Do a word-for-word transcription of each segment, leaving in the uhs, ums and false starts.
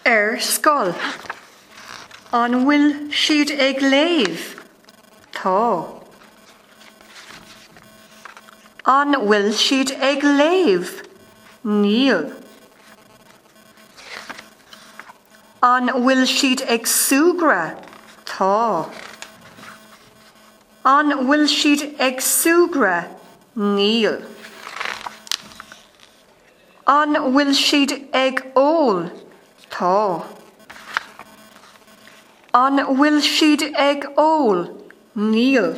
Ar scoil. An bhfuil siad ag léamh? Tá. An bhfuil siad ag léamh? Níl. An bhfuil siad ag súgra? Tá. An bhfuil siad ag súgra? Níl. An bhfuil siad ag ól? Tá. An bhfuil siad ag ól? Níl.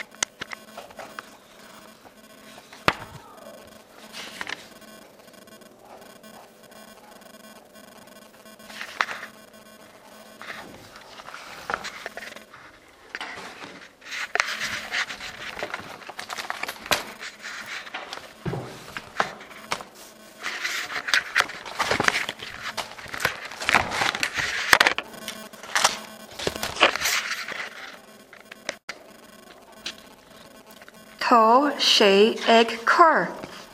Tá sé ag cur.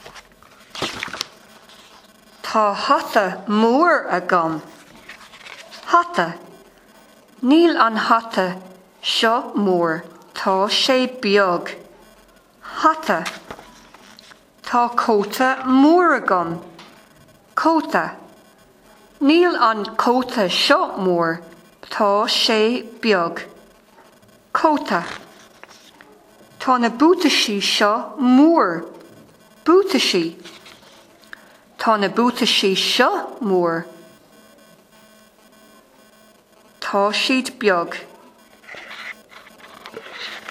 Tá hata mór agam. Hata. Níl an hata seo mór, tá sé beag. Hata. Tá cóta mór agam. Cóta. Níl an cóta seo mór, tá sé beag. Cóta. Tá na bútaisí seo mór. Bútaisí. Tá na bútaisí seo mór. Tá siad beag.